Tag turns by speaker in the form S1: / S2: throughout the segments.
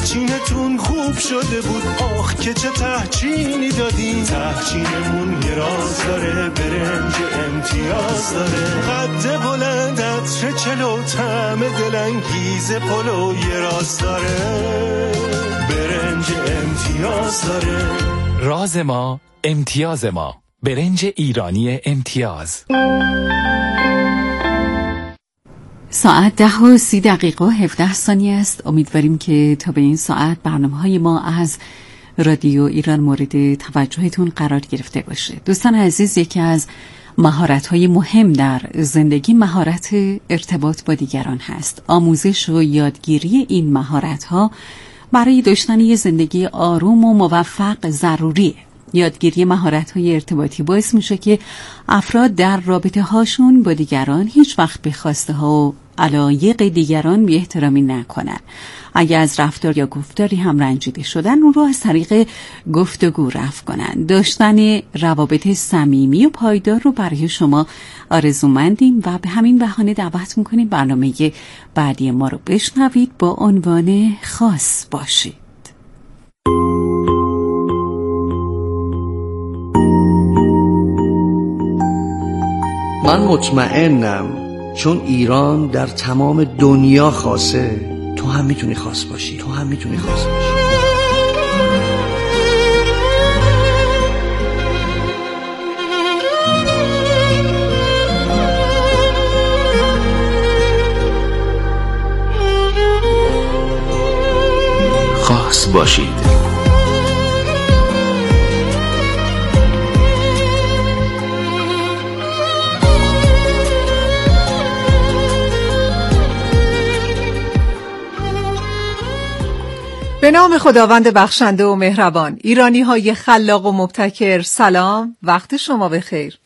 S1: تهچینتون خوب شده بود، آخ که چه تهچینی دادین. تهچینمون یه راز داره، برنج امتیاز داره، قد بلند عطر چلو، طعم دلانگیز پلو یه راز داره، برنج امتیاز داره.
S2: راز ما امتیاز ما، برنج ایرانی امتیاز.
S3: ساعت 10:30 است. امیدواریم که تا به این ساعت برنامه‌های ما از رادیو ایران مورد توجهتون قرار گرفته باشه. دوستان عزیز، یکی از مهارت‌های مهم در زندگی مهارت ارتباط با دیگران هست. آموزش و یادگیری این مهارت‌ها برای داشتن یک زندگی آروم و موفق ضروریه. یادگیری مهارت‌های ارتباطی باعث میشه که افراد در رابطه هاشون با دیگران هیچ وقت به خواسته ها و علایق دیگران بی احترامی نکنن. اگر از رفتار یا گفتاری هم رنجیده شدن، اون رو از طریق گفتگو رفع کنن. داشتن روابط صمیمی و پایدار رو برای شما آرزومندیم و به همین بهانه دعوت میکنیم برنامه بعدی ما رو بشنوید با عنوان خاص باشید.
S4: من مطمئنم چون ایران در تمام دنیا خاصه، تو هم میتونی خاص باشی.
S2: خاص باشید.
S5: به نام خداوند بخشنده و مهربان. ایرانی های خلاق و مبتکر، سلام، وقت شما بخیر.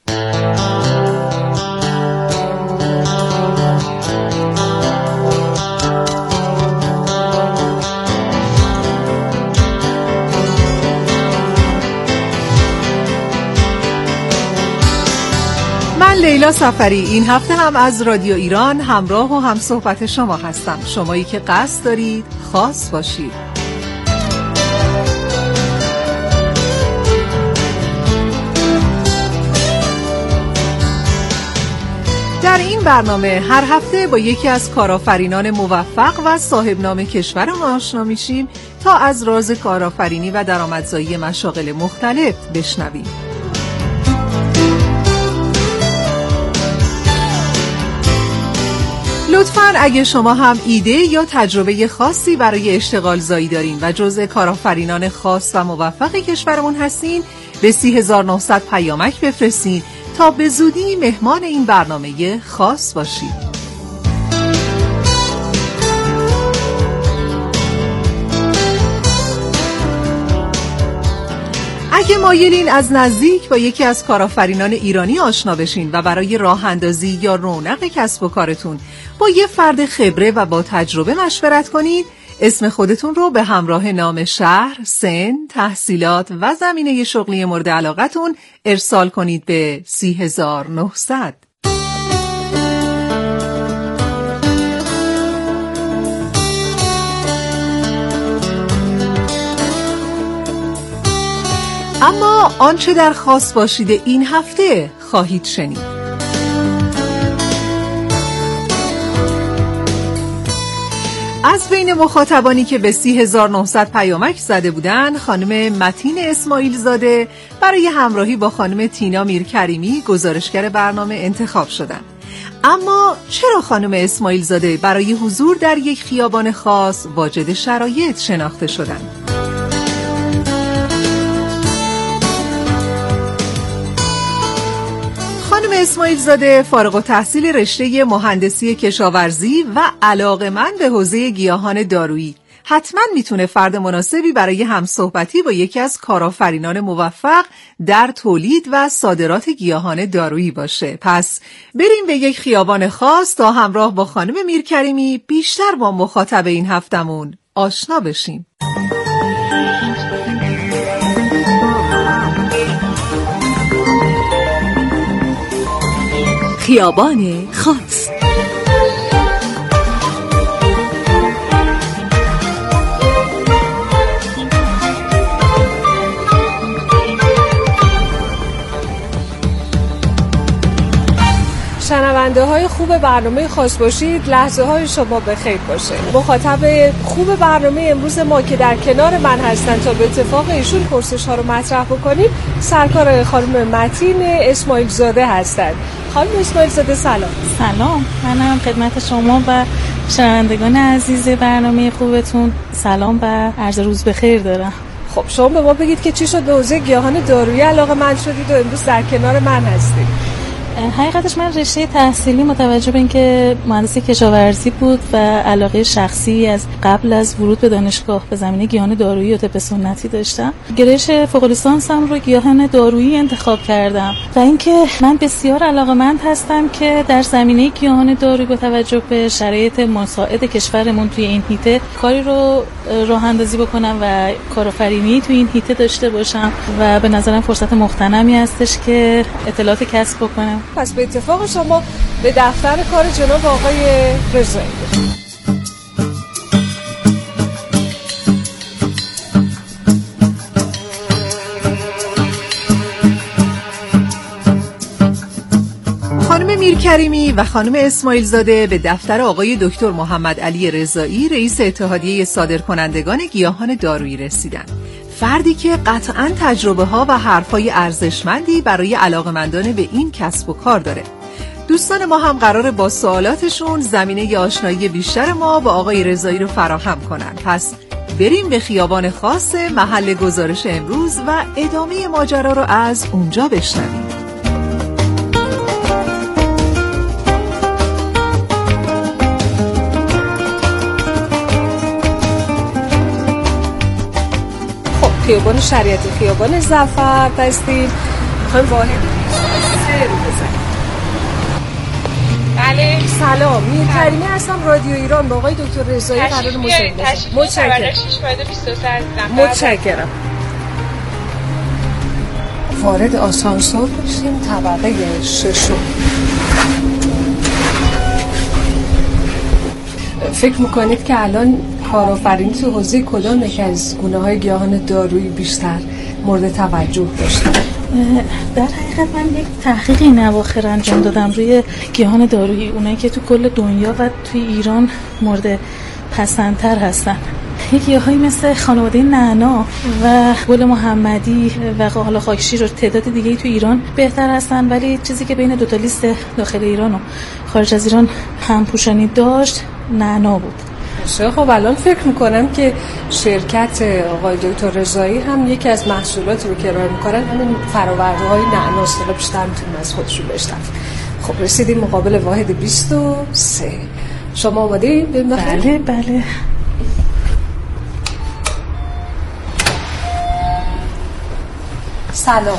S5: من لیلا سفری این هفته هم از رادیو ایران همراه و همصحبت شما هستم. شمایی که قصد دارید خاص باشید. در این برنامه هر هفته با یکی از کارآفرینان موفق و صاحب نام کشور ما آشنا میشیم تا از راز کارآفرینی و درآمدزایی مشاغل مختلف بشنویم. لطفاً اگه شما هم ایده یا تجربه خاصی برای اشتغال زایی دارین و جزء کارآفرینان خاص و موفق کشورمون هستین، به 3900 پیامک بفرستین تا به زودی مهمان این برنامه خاص باشید. اگه مایلین از نزدیک با یکی از کارآفرینان ایرانی آشنا بشین و برای راه اندازی یا رونق کسب و کارتون با یه فرد خبره و با تجربه مشورت کنید، اسم خودتون رو به همراه نام شهر، سن، تحصیلات و زمینه شغلی مورد علاقتون ارسال کنید به 3900. اما آنچه در خاص باشید این هفته خواهید شنید. از بین مخاطبانی که به 3900 پیامک زده بودن، خانم متین اسماعیل زاده برای همراهی با خانم تینا میرکریمی گزارشگر برنامه انتخاب شدند. اما چرا خانم اسماعیل زاده برای حضور در یک خیابان خاص واجد شرایط شناخته شدند؟ خانم اسماعیل زاده فارغ التحصیل رشته مهندسی کشاورزی و علاقه‌مند به حوزه گیاهان دارویی، حتما میتونه فرد مناسبی برای همصحبتی با یکی از کارآفرینان موفق در تولید و صادرات گیاهان دارویی باشه. پس بریم به یک خیابان خاص تا همراه با خانم میرکریمی بیشتر با مخاطب این هفتمون آشنا بشیم.
S3: خیابان خاص.
S5: شنونده های خوب برنامه خاص باشید. لحظه های شما بخیر باشه. مخاطب خوب برنامه امروز ما که در کنار من هستن تا به اتفاق ایشون پرسش ها رو مطرح بکنیم سرکار خانم متین اسماعیل زاده هستند. خانم اسماعیل زاده سلام.
S6: سلام، منم خدمت شما و شنوندگان عزیز برنامه خوبتون سلام و عرض روز بخیر دارم.
S5: خب شما به ما بگید که چی شد به حوزه گیاهان دارویی علاقه‌مند شدید و امروز در کنار من هستید؟
S6: حقیقتش من رشته تحصیلی متوجه به اینکه مهندسی کشاورزی بود و علاقه شخصی از قبل از ورود به دانشگاه به زمینه گیاهان دارویی و طب سنتی داشتم. گرایش فوق لیسانسم رو گیاهان دارویی انتخاب کردم و اینکه من بسیار علاقه‌مند هستم که در زمینه گیاهان دارویی با توجه به شرایط مساعد کشورمون توی این حیطه کاری رو راه اندازی بکنم و کارآفرینی توی این حیطه داشته باشم و به نظرم فرصت مغتنمی هستش که اطلاعات کسب بکنم.
S5: پس به اتفاق شما به دفتر کار جناب آقای رضایی. خانم میرکریمی و خانم اسماعیل زاده به دفتر آقای دکتر محمد علی رضایی رئیس اتحادیه صادرکنندگان گیاهان دارویی رسیدند. فردی که قطعاً تجربه ها و حرفای ارزشمندی برای علاقه‌مندان به این کسب و کار داره. دوستان ما هم قراره با سوالاتشون زمینه آشنایی بیشتر ما با آقای رضایی رو فراهم کنن. پس بریم به خیابان خاص محل گزارش امروز و ادامه ماجرا رو از اونجا بشنویم. خیابان شریعتی، خیابان ظفر هستیم. خانم واحد سر بزنید.
S7: بله
S5: سلام، میرکریمی هستم رادیو ایران با آقای دکتر رضایی قرار مصاحبه بشم. متشکرم. وارد آسانسور بشیم طبقه 6. فکر میکنید که الان کارآفرینی تو حوزه کدام یک از گونه‌های گیاهان دارویی بیشتر مورد توجه داشته؟
S6: در حقیقت من یک تحقیقی این اواخر انجام دادم روی گیاهان دارویی، اونایی که تو کل دنیا و توی ایران مورد پسندتر هستن. یک گیاهایی مثل خانواده نعنا و گل محمدی و حالا خاکشیر و تعداد دیگه‌ای تو ایران بهتر هستن، ولی چیزی که بین دو تا لیست داخل ایران و خارج از ایران همپوشانی داشت نعنا بود.
S5: خب الان فکر میکنم که شرکت آقای دکتر رضایی هم یکی از محصولاتی رو که ارائه میکنن همین فرآورده‌های نعناست. حالا بیشتر میتونیم از خودشون بشنویم. خب رسیدیم مقابل واحد 23. شما آماده؟
S6: بله بله.
S5: سلام.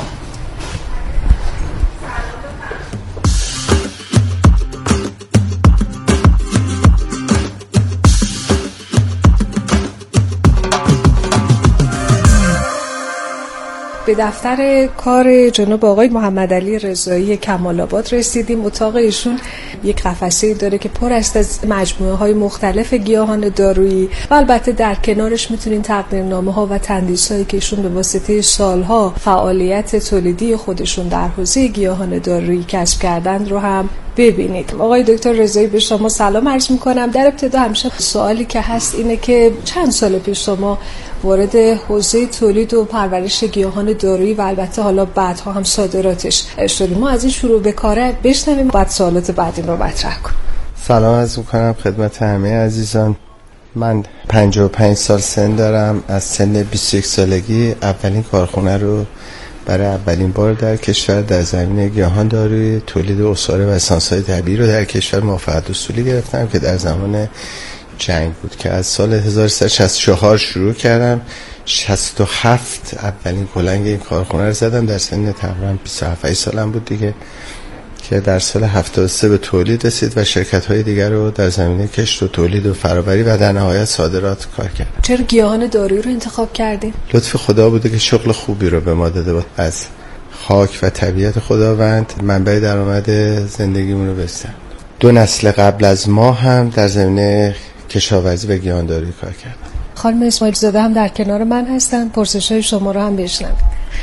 S5: به دفتر کار جناب آقای محمد علی رضایی کمال آباد رسیدیم. اتاق ایشون یک قفسه‌ای داره که پر است از مجموعه‌های مختلف گیاهان دارویی و البته در کنارش میتونین تقدیرنامه‌ها و تندیس‌هایی که ایشون به واسطه سالها فعالیت تولیدی خودشون در حوزه گیاهان دارویی کسب کردن رو هم ببینید. آقای دکتر رضایی به شما سلام عرض میکنم. در ابتدا همیشه سوالی که هست اینه که چند سال پیش شما وارد حوزه تولید و پرورش گیاهان دارویی و البته حالا بعدها هم صادراتش شدیم؟ ما از این شروع به کاره بشنویم بعد سوالات بعدی رو مطرح کنیم.
S8: سلام عرض میکنم خدمت همه عزیزان. من 55 سال سن دارم. از سن 21 سالگی اولین کارخونه رو برای اولین بار در کشور در زمینه گیاهان دارویی تولید عصاره و اسانس‌های طبیعی رو در کشور موفقیت اصولی گرفتم که در زمان جنگ بود که از سال 1364 شروع کردم. 67 اولین کلنگ این کارخونه رو زدم. در سن تقریبا 27 سالم بود دیگه که در سال 73 به تولید رسید و شرکت‌های دیگر رو در زمینه کشت و تولید و فرآوری و در نهایت صادرات کار کردم.
S5: چرا گیاهان دارویی رو انتخاب کردیم؟
S8: لطف خدا بوده که شغل خوبی رو به ما داده بود. از خاک و طبیعت خداوند منبع درآمد زندگیمون رو بستن. 2 نسل قبل از ما هم در زمینه کشاورزی و گیاهان دارویی کار کردن.
S5: خانم اسماعیل زاده هم در کنار من هستن. پرسش‌های شما رو هم بشنوید.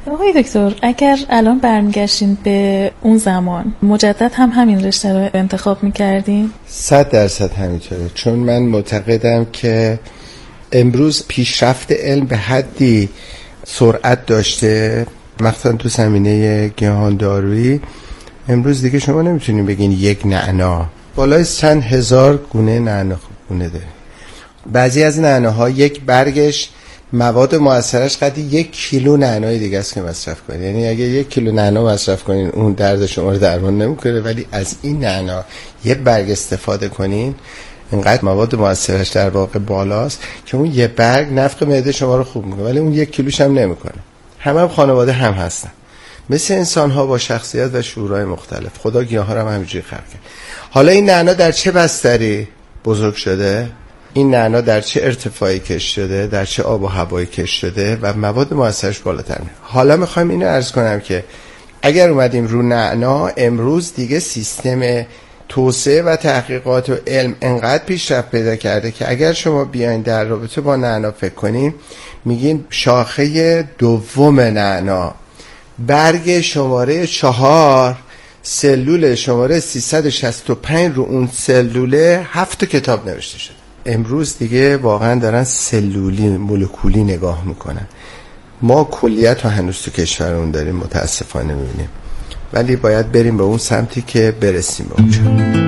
S6: آقای دکتر، اگر الان برمیگشتین به اون زمان، مجدد هم همین رشته رو انتخاب میکردین؟
S8: 100% همینطوره، چون من معتقدم که امروز پیشرفت علم به حدی سرعت داشته، مخصوصا تو زمینه گیاهاندارویی. امروز دیگه شما نمیتونین بگین یک نعنا، بالای چند هزار گونه نعنا گونه داره. بعضی از نعناها یک برگش مواد مؤثرش قدی 1 کیلو نعنای دیگه است که مصرف کنید. یعنی اگه 1 کیلو نعنا مصرف کنین اون درد شما رو درمان نمیکنه، ولی از این نعنا یه برگ استفاده کنین اینقدر مواد مؤثرش در واقع بالاست که اون یه برگ نفخ معده شما رو خوب میکنه، ولی اون 1 کیلوش هم نمیکنه. هم خانواده هم هستن، مثل انسان ها با شخصیت و شعورهای مختلف. خدا گیاه ها رو هم همینجوری خلق کرد. حالا این نعنا در چه بستری بزرگ شده، این نعنا در چه ارتفاعی کش شده، در چه آب و هوایی کش شده و مواد مؤثرش بالاتر میره. حالا میخوایم اینو عرض کنم که اگر اومدیم رو نعنا، امروز دیگه سیستم توسعه و تحقیقات و علم انقدر پیشرفت پیدا کرده که اگر شما بیاین در رابطه با نعنا فکر کنین، میگین شاخه دوم نعنا برگ شماره 4، سلول شماره 365 رو اون سلوله 7 کتاب نوشته شده. امروز دیگه واقعا دارن سلولی مولکولی نگاه میکنن. ما کلیت رو هنوز تو کشورمون داریم متاسفانه میبینیم، ولی باید بریم به اون سمتی که برسیم به اونجا.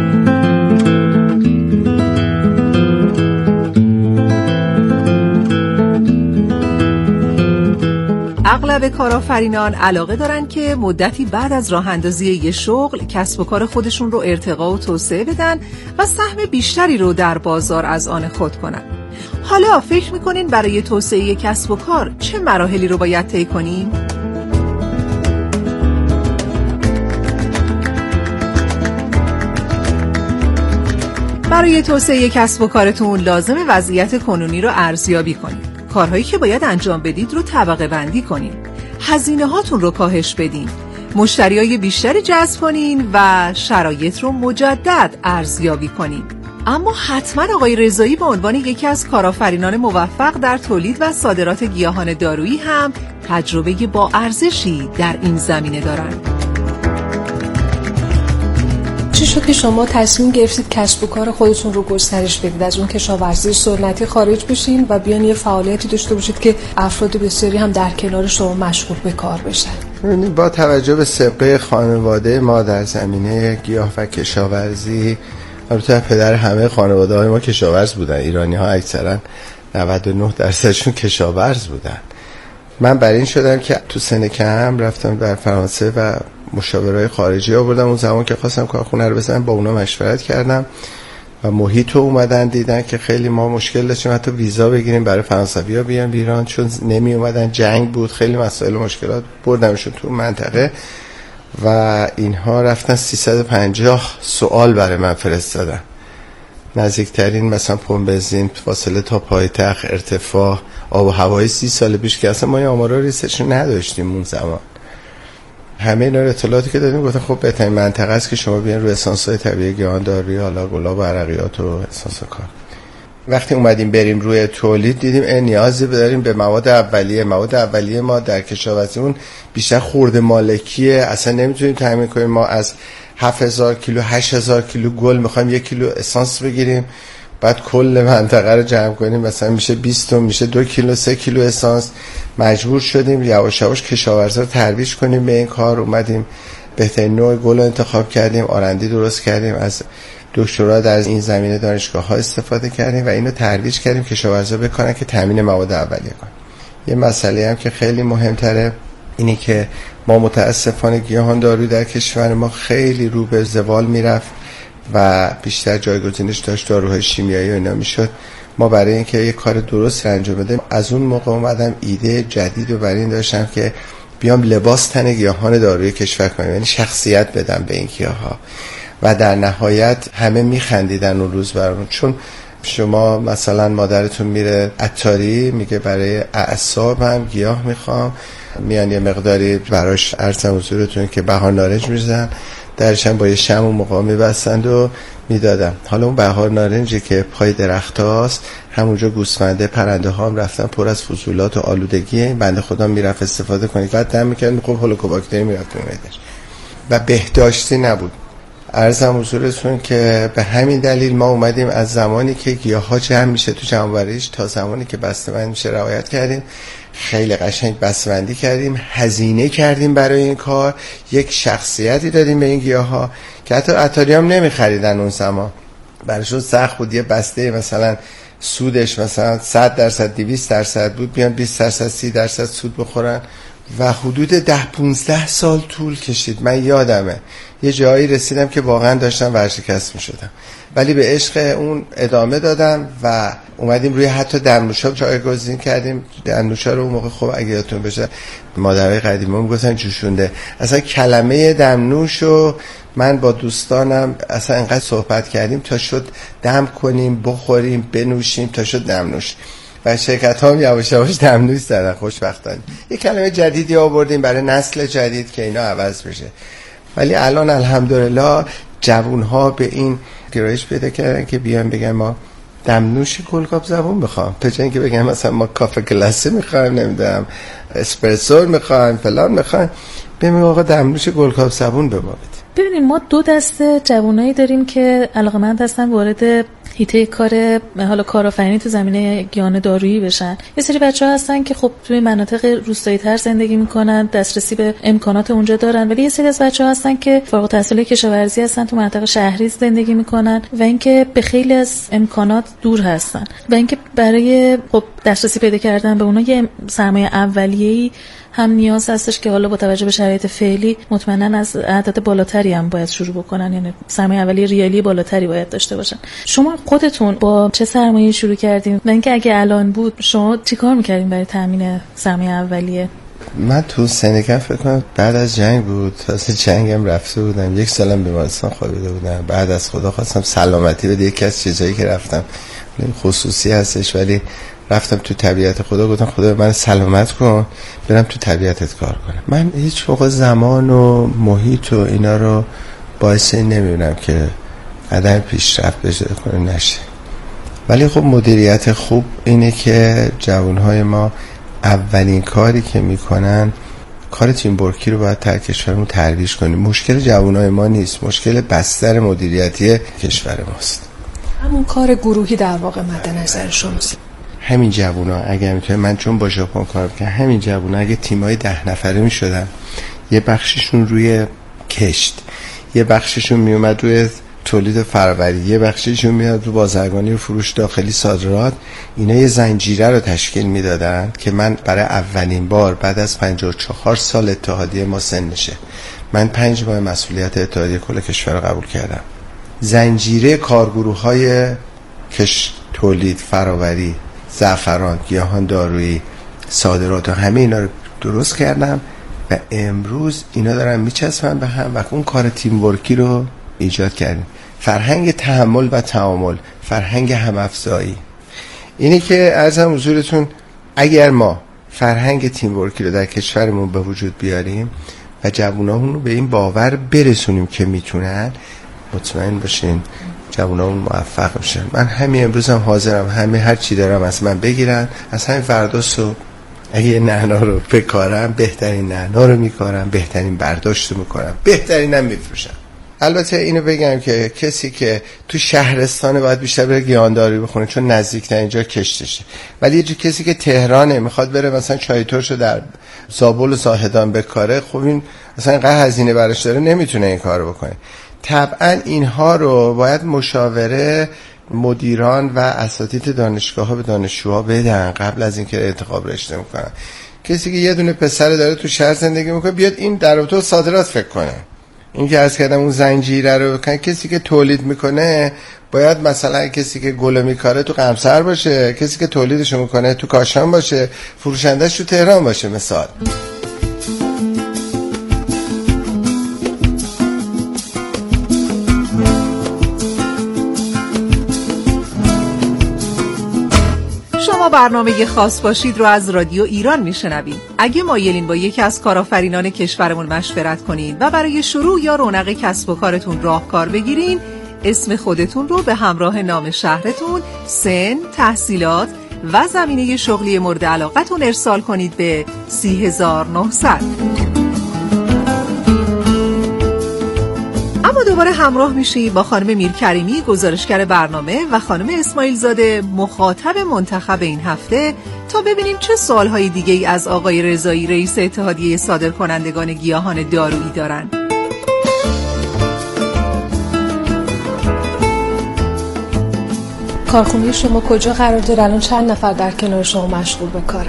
S5: اغلب کارآفرینان علاقه دارن که مدتی بعد از راه اندازی یه شغل کسب و کار خودشون رو ارتقا و توسعه بدن و سهم بیشتری رو در بازار از آن خود کنن. حالا فکر میکنین برای توسعه کسب و کار چه مراحلی رو باید طی کنیم؟ برای توسعه کسب و کارتون لازمه وضعیت کنونی رو ارزیابی کنید. کارهایی که باید انجام بدید رو طبقه بندی کنین. هزینه هاتون رو کاهش بدین. مشتریای بیشتری جذب کنین و شرایط رو مجدد ارزیابی کنین. اما حتما آقای رضایی به عنوان یکی از کارآفرینان موفق در تولید و صادرات گیاهان دارویی هم تجربه با ارزشی در این زمینه دارن.
S7: چی شد که شما تصمیم گرفتید کسب و کار خودتون رو گسترش بدید، از اون کشاورزی سنتی خارج بشین و بیان یه فعالیتی داشته باشید که افراد بسیاری هم در کنار شما مشغول به کار بشن؟
S8: با توجه به سابقه خانواده ما در زمینه گیاه و کشاورزی، البته پدر همه خانواده های ما کشاورز بودن، ایرانی ها اکثرا 99% کشاورز بودن. من بر این شدم که تو سن کم رفتم در فرانسه و مشاورای خارجی آوردم. اون زمان که خواستم کارخونه رو بزنم با اونا مشورت کردم و محیط رو اومدن دیدن که خیلی ما مشکل داشتیم حتی ویزا بگیریم برای فرانسوی‌ها بیان ایران، چون نمی اومدن، جنگ بود، خیلی مسائل و مشکلات. بردمشون تو منطقه و اینها رفتن 350 سوال برای من فرستادن. نزدیکترین مثلا پمپ بنزین فاصله تا پایتخت، ارتفاع، آب و هوای 30 سال پیش که اصلا ما این آمارا ریسش نداشتیم اون زمان. همه اینا اطلاعاتی که دادیم گفتن خب بهترین منطقه است که شما بیان روی اسانس‌های طبیعی گیاهان دارویی، حالا گلاب و عرقیات و اسانس کار. وقتی اومدیم بریم روی تولید دیدیم نیازی داریم به مواد اولیه. مواد اولیه ما در کشاورزیمون بیشتر خرده مالکیه، اصلا نمیتونیم تامین کنیم. ما از 7000 کیلو 8000 کیلو گل میخوایم 1 کیلو اسانس بگیریم، بعد کل منطقه رو جمع کنیم مثلا میشه 20 تا، میشه 2 کیلو 3 کیلو اسانس. مجبور شدیم یواش یواش کشاورزا رو ترویج کنیم به این کار. اومدیم بهترین نوع گل رو انتخاب کردیم، آرندی درست کردیم، از دکترا در این زمینه دانشگاه ها استفاده کردیم و اینو ترویج کردیم کشاورزا بکنن که تامین مواد اولیه کنن. یه مسئله هم که خیلی مهمتره اینی که ما متاسفانه گیاهان دارویی در کشور ما خیلی رو به زوال میرفت و بیشتر جایگزینش داشت داروهای شیمیایی و اینا میشد. ما برای اینکه یه کار درست انجام بدیم از اون موقع اومدم ایده جدید و برای این داشتم که بیام لباس تن گیاهان دارویی کشور کنم، یعنی شخصیت بدم به این گیاها و در نهایت همه میخندیدن اون روز برامون. چون شما مثلا مادرتون میره عطاری میگه برای اعصابم گیاه میخوام، میان یه مقداری براش ارزم حضورتون که بهار نارنج میزنن، درشم با یه شمع و مقامی بستند و میدادم. حالا اون بهار نارنجی که پای درخت هاست، همونجا گوسفنده پرنده ها هم رفتن پر از فضولات و آلودگی، این بنده خدا میرفت استفاده کنید بعد دم میکرد، خب هولوکوباکتری میرفت تو معده‌اش و بهداشتی نبود. عرضم حضورتون که به همین دلیل ما اومدیم از زمانی که گیاها جمع میشه تو جمع‌آوریش تا زمانی که بسته‌بندی میشه رعایت کردیم. خیلی قشنگ بسته‌بندی کردیم، هزینه کردیم برای این کار، یک شخصیتی دادیم به این گیاها که حتی عطاری هم نمیخریدن اون زمان، براشون سخت بود. یه بسته مثلا سودش مثلا 100% 200% بود، بیان 20% 30% سود بخورن و حدود 10-15 سال طول کشید. من یادمه یه جایی رسیدم که واقعا داشتم ورشکست می شدم، ولی به عشق اون ادامه دادم و اومدیم روی حتی دمنوشا جایگزین کردیم. دمنوشا رو اون موقع خب اگه یادتون بشه مادرای قدیمی میگفتن جوشونده. اصلا کلمه دمنوش رو من با دوستانم اصلا انقدر صحبت کردیم تا شد دم کنیم بخوریم بنوشیم تا شد دمنوش و شرکت ها هم یواش یواش دمنوش زدن. خوشبختانه یک کلمه جدیدی آوردیم برای نسل جدید که اینا عوض بشه. ولی الان الحمدلله جوون ها به این گرایش پیدا کردن که بیان بگن ما دمنوش گلقاب زبون میخوام، تا جایی که بگن مثلا ما کافه گلاسه میخوایم، نمیدونم اسپرسو میخوایم، فلان میخوایم، ببینیم آقا دمنوش گلقاب زبون به ما بده.
S6: ببینید ما دو دسته جوانایی داریم که علاقه‌مند هستن وارد حیطه کار حالا کارآفرینی تو زمینه گیاهان دارویی بشن. یه سری بچه‌ها هستن که خب توی مناطق روستایی‌تر زندگی میکنن، دسترسی به امکانات اونجا دارن، ولی یه سری از بچه‌ها هستن که فارغ التحصیل کشاورزی هستن، تو مناطق شهری زندگی میکنن و اینکه به خیلی از امکانات دور هستن و اینکه برای خب دسترسی پیدا کردن به اونها یه سرمایه اولیه‌ای هم نیاز هستش که حالا با توجه به شرایط فعلی مطمئنا از اعداد بالاتری هم باید شروع بکنن، یعنی سرمایه اولیه ریالی بالاتری باید داشته باشن. شما خودتون با چه سرمایه‌ای شروع کردین و اینکه اگه الان بود شما چیکار می‌کردین برای تامین سرمایه اولیه؟
S8: من تو سنگم فکر کنم بعد از جنگ بود، تازه جنگم رفته بودم، 1 سالم بیمارستان خوابیده بودم. بعد از خدا خواستم سلامتی بده، یکی از چیزایی که رفتم خصوصی هستش ولی رفتم تو طبیعت خدا، گفتم خدا من سلامت کن برم تو طبیعتت کار کنم. من هیچ موقع زمان و محیط و اینا رو باعث نمیبینم که عدم پیشرفت بشه کنه نشه، ولی خب مدیریت خوب اینه که جوانهای ما اولین کاری که میکنن کار تیم ورکی رو باید در کشورمون ترویج کنیم. مشکل جوانهای ما نیست، مشکل بستر مدیریتی کشور ماست.
S7: همون کار گروهی در واقع مد نظر شماست.
S8: همین جوونا اگه میتونه، من چون با ژاپن کار میکنم، همین جوونا اگه تیمای 10 نفره میشدن، یه بخششون روی کشت، یه بخششون میومد روی تولید فروری، یه بخششون میاد رو بازرگانی و فروش داخلی صادرات، اینا یه زنجیره رو تشکیل میدادن که من برای اولین بار بعد از 54 سال اتحادیه ما سن میشه، من 5 ماه مسئولیت اتحادیه کل کشور رو قبول کردم. زنجیره کارگروه‌های کشت، تولید، فراوری، زعفران، گیاهان دارویی، صادرات و همه اینا رو درست کردم و امروز اینا دارن میچسبن به هم و اون کار تیم ورکی رو ایجاد کردیم. فرهنگ تحمل و تعامل، فرهنگ هم‌افزایی. اینی که عرضم حضورتون اگر ما فرهنگ تیم ورکی رو در کشورمون به وجود بیاریم و جوانامون رو به این باور برسونیم که میتونن، مطمئن باشین جوانامون موفق میشن. من همین امروز هم حاضرم همه هر چی دارم از من بگیرن، از همین فردا صبح اگه نعنا رو بکارم بهترین نعنا رو میکارم، بهترین برداشت رو میکنم، بهترینم میفروشم. البته اینو بگم که کسی که تو شهرستانه باید بیشتر بره گیاهانداری بخونه چون نزدیکترین اینجا کشتشه، ولی کسی که تهرانه میخواد بره مثلا چای ترشو در زابل و زاهدان بکاره، خب این مثلا اینقدر هزینه براش داره نمیتونه این کارو بکنه. طبعا اینها رو باید مشاوره مدیران و اساتید دانشگاه ها به دانشجوها بدن قبل از اینکه انتخاب رشته میکنن. کسی که یه دونه پسر داره تو شهر زندگی میکنه بیاد این در رابطه صادرات فکر کنه. این که عرض کردم اون زنجیره رو بکنه. کسی که تولید میکنه باید مثلا کسی که گل میکاره تو قمصر باشه، کسی که تولیدشو میکنه تو کاشان باشه، فروشندش تو تهران باشه. مثال
S5: شما برنامه خاص باشید رو از رادیو ایران میشنوید. اگه مایلین با یکی از کارآفرینان کشورمون مشورت کنین و برای شروع یا رونق کسب و کارتون راهکار بگیرین، اسم خودتون رو به همراه نام شهرتون، سن، تحصیلات و زمینه شغلی مورد علاقتون ارسال کنید به 30900. اما دوباره همراه میشیم با خانم میرکریمی، گزارشگر برنامه، و خانم اسماعیل زاده، مخاطب منتخب این هفته، تا ببینیم چه سوالهای دیگه ای از آقای رضایی، رئیس اتحادیه صادرکنندگان گیاهان دارویی دارن.
S7: کارخونه شما کجا قرار داره؟ الان چند نفر در کنار شما مشغول به کارن؟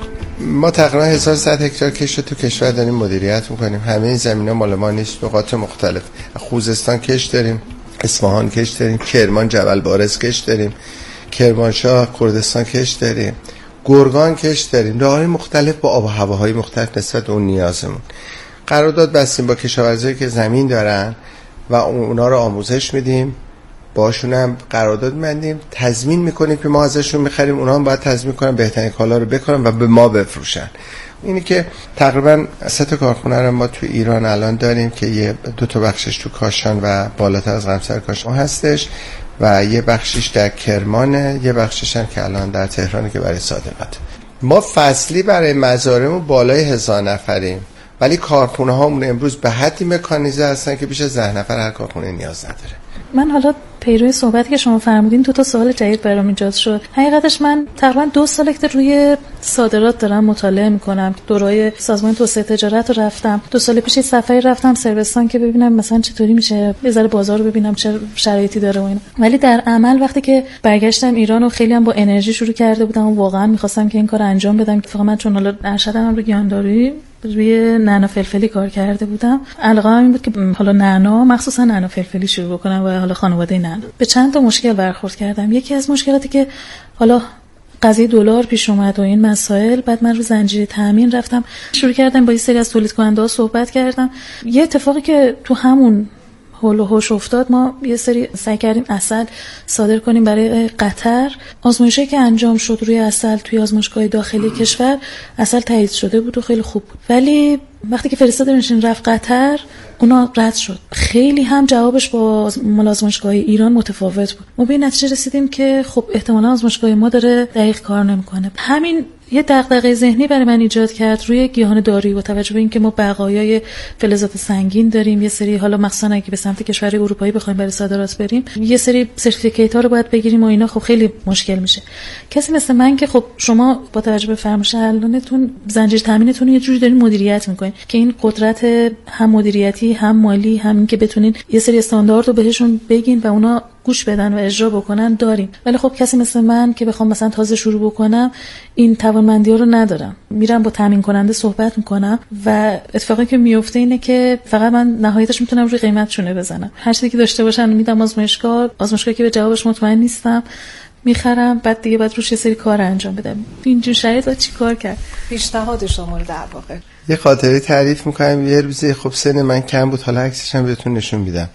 S8: ما تقریبا 1100 هکتار کشت تو کشور داریم مدیریت میکنیم. همه این زمین‌ها مال ما نیست، نقاط مختلف. خوزستان کش داریم، اصفهان کش داریم، کرمان جبل بارز کش داریم، کرمانشاه کردستان کش داریم، گرگان کش داریم. راه‌های مختلف با آب و هواهای مختلف نسبت به اون نیازمون. قرارداد بستیم با کشاورزایی که زمین دارن و اونا رو آموزش میدیم، باشون هم قرارداد می‌بندیم، تضمین میکنیم که ما ازشون می‌خریم، اونا هم باید تضمین کنن بهترین کالا رو بکنن و به ما بفروشن. اینی که تقریبا 3 تا کارخونه رو ما تو ایران الان داریم که 2 تا بخشش تو کاشان و بالاتر از قمصر کاشان هستش و یه بخشش در کرمانه، یه بخشش هم که الان در تهرانه که برای صادرات. ما فصلی برای مزارعمون بالای 1000 نفریم، ولی کارخونه هامون امروز به حدی مکانیزه هستن که بیش از 10 نفر هر کارخونه نیاز نداره.
S6: من حالا پیروی صحبتی که شما فرمودین 2 تا سوال جدید برام ایجاد شد. حقیقتش من تقریبا 2 ساله که روی صادرات دارم مطالعه میکنم. دورای سازمان توسعه تجارت رو رفتم. 2 سال پیش سفری رفتم صربستان که ببینم مثلا چطوری میشه، یه ذره بازار رو ببینم چه شرایطی داره و اینا. ولی در عمل وقتی که برگشتم ایران و خیلی هم با انرژی شروع کرده بودم و واقعا می‌خواستم که این کارو انجام بدم، که فقط چون حالا ارشدم رو گیاهاندارویی روی نعنا فلفلی کار کرده بودم، علاقه من این بود که حالا نعنا، مخصوصا نعنا فلفلی شروع بکنم و حالا خانواده نعنا. به چند تا مشکل برخورد کردم. یکی از مشکلاتی که حالا قضیه دلار پیش اومد و این مسائل، بعد من رو زنجیره تامین رفتم شروع کردم با یه سری از تولید کننده‌ها صحبت کردم. یه اتفاقی که تو همون هول و هوش افتاد، ما یه سری سعی کردیم عسل صادر کنیم برای قطر. آزمایشی که انجام شد روی عسل توی آزمایشگاه داخلی کشور، عسل تایید شده بود و خیلی خوب بود، ولی وقتی که فرستادیمشون رفت قطر اونا رد شد. خیلی هم جوابش با آزمایشگاه ایران متفاوت بود. ما به این نتیجه رسیدیم که خب احتمالاً آزمایشگاه ما داره دقیق کار نمیکنه. همین یه دغدغه ذهنی برای من ایجاد کرد روی گیاهان دارویی با توجه به اینکه ما بقایای فلزات سنگین داریم. یه سری حالا مخصوصا اگه به سمت کشورهای اروپایی بخوایم برای صادرات بریم، یه سری سرتیفیکیت ها رو باید بگیریم و اینا خب خیلی مشکل میشه. کسی مثل من که خب شما با توجه به فرمایش الانتون زنجیره تامینتون یه جوری دارین مدیریت میکنین که این قدرت هم مدیریتی هم مالی هم این که بتونین یه سری استاندارد رو بهشون بگین و اونا گوش بدن و اجرا بکنن داریم. ولی خب کسی مثل من که بخوام مثلا تازه شروع بکنم این توانمندی ها رو ندارم. میرم با تامین کننده صحبت میکنم و اتفاقی که میفته اینه که فقط من نهایتش میتونم روی قیمتشونه بزنم. هر چیزی که داشته باشن میدم آزمایشگاه که به جوابش مطمئن نیستم میخرم، بعد دیگه بعد روش یه سری کار انجام بدم. اینجور شرایطا چیکار کرد؟
S7: پیشنهاد شما رو در واقع
S8: یه خاطره تعریف میکنم. یه روزی خب سن من کم بود، حالا عکسش هم بهتون نشون میدم.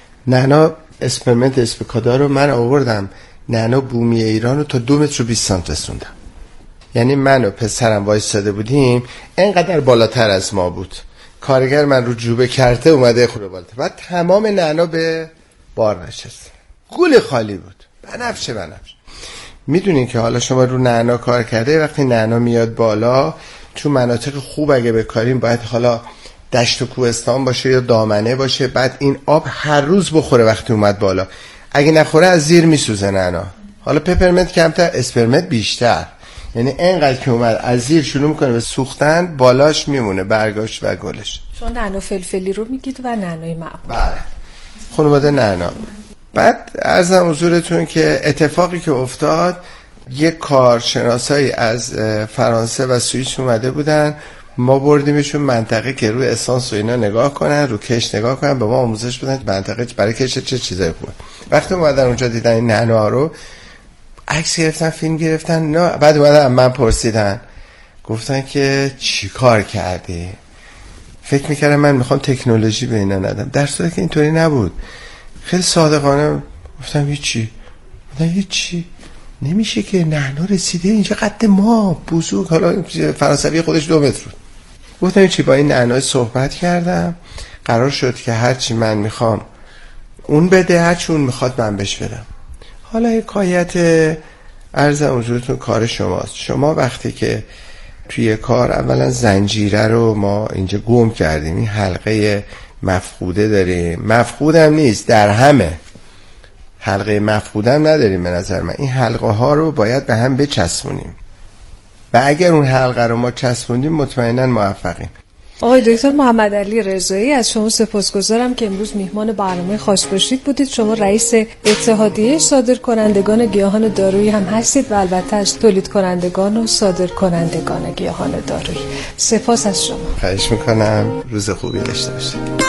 S8: نعنا اسپرمنت اسپیکادا رو من آوردم نعنا بومی ایران رو تا 2 متر و 20 سانتی رسوندم. یعنی من و پسرم وایساده بودیم، اینقدر بالاتر از ما بود. کارگر من رو جوبه کرده اومده خورده بالاتر، بعد تمام نعنا به بار نشست، گول خالی بود، بنفشه. میدونین که حالا شما رو نعنا کار کرده، وقتی نعنا میاد بالا تو مناطق خوب اگه بکاریم باید حالا دشت و کوهستان باشه یا دامنه باشه، بعد این آب هر روز بخوره. وقتی اومد بالا اگه نخوره از زیر میسوزه نعنا. حالا پپرمنت کمتر، اسپرمنت بیشتر. یعنی اینقدر که اومد از زیر شروع میکنه به سوختن، بالاش میمونه برگاش و گلش.
S7: چون نعنا فلفلی رو میگید و نعنای معمول.
S8: بله، خانواده نعنا. بعد عرضم حضورتون که اتفاقی که افتاد، یک کارشناسایی از فرانسه و سوئیس اومده بودن، ما بردیمشون منطقه که روی اسانس و اینا نگاه کنن، رو کش نگاه کنن، به ما آموزش بدن منطقه برای کش چه چیزایی خوبه. وقتی اومدن اونجا دیدن این نعنا رو، عکس گرفتن، فیلم گرفتن، نه. بعد اومدن من پرسیدن، گفتن که چی کار کردی؟ فکر میکردم من میخوام تکنولوژی به اینا ندم، در صورتی که اینطوری نبود. خیلی صادقانه گفتم هیچی. نمیشه که نحنا رسیده اینجا قد ما بزرگ، حالا فرانسوی خودش 2 متر بود. گفتم چی، با این نحنا صحبت کردم، قرار شد که هرچی من میخوام اون بده، هرچی اون میخواد من بهش بدم. حالا حکایت عرضم حضورتون کار شماست. شما وقتی که توی کار اولا زنجیره رو ما اینجا گم کردیم، این حلقه مفقوده داریم، مفقودم نیست، در همه حلقه مفقودم نداریم. به نظر من این حلقه ها رو باید به هم بچسبونیم و اگر اون حلقه رو ما چسبوندیم مطمئنا موفقیم.
S7: آقای دکتر محمد علی رضایی، از شما سپاسگزارم که امروز میهمان برنامه خاص باشید بودید. شما رئیس اتحادیه صادرکنندگان گیاهان دارویی هم هستید و البته از تولید کنندگان و صادرکنندگان گیاهان دارویی. سپاس از شما.
S8: خواهش میکنم، روز خوبی داشته باشید.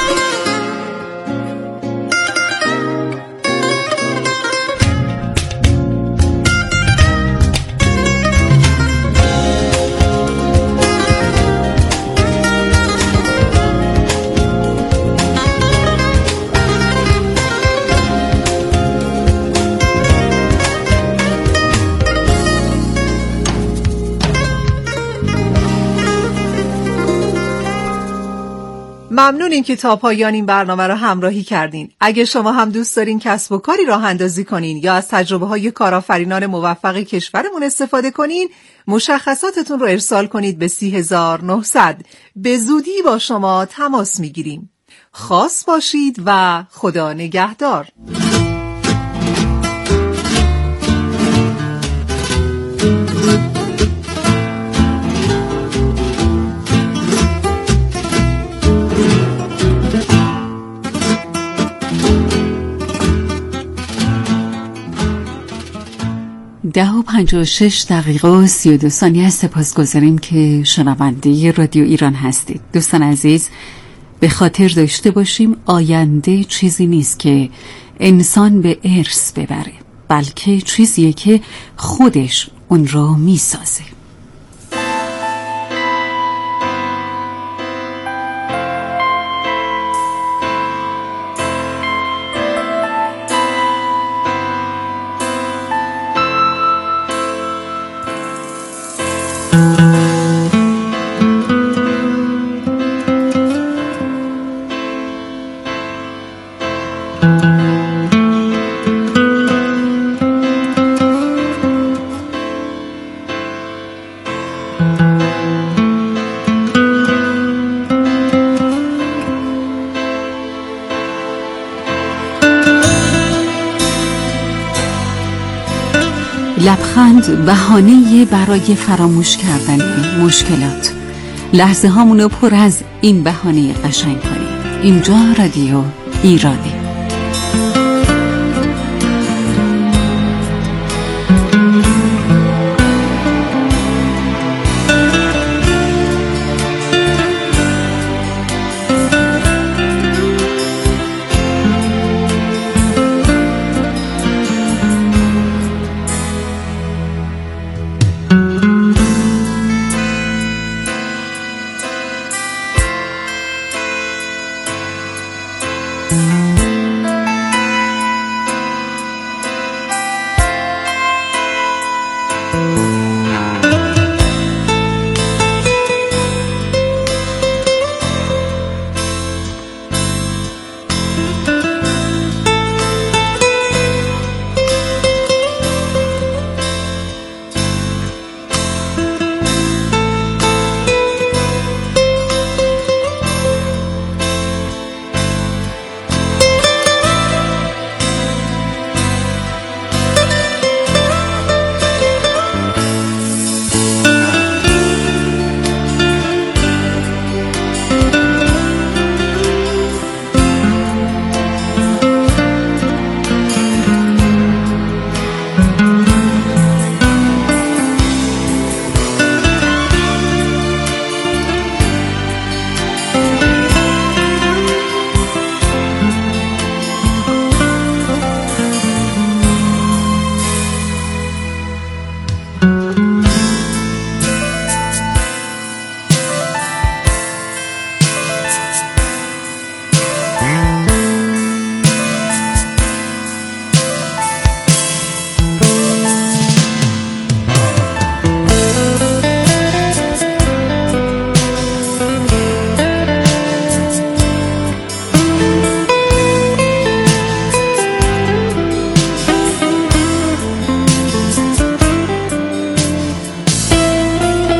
S5: ممنونیم که تا پایان این برنامه رو همراهی کردین. اگه شما هم دوست دارین کسب و کاری راه اندازی کنین یا از تجربه های کارآفرینان موفق کشورمون استفاده کنین، مشخصاتتون رو ارسال کنید به 30900. به زودی با شما تماس میگیریم. خاص باشید و خدا نگهدار.
S3: ده و 56 دقیقه و 32 ثانیه. سپاسگزاریم که شنونده رادیو ایران هستید. دوستان عزیز، به خاطر داشته باشیم آینده چیزی نیست که انسان به ارث ببره، بلکه چیزیه که خودش اون رو میسازه. لبخند بهانه‌ای برای فراموش کردن مشکلات. لحظه هامونو پر از این بهانه قشنگ کنیم. اینجا رادیو ایرانه.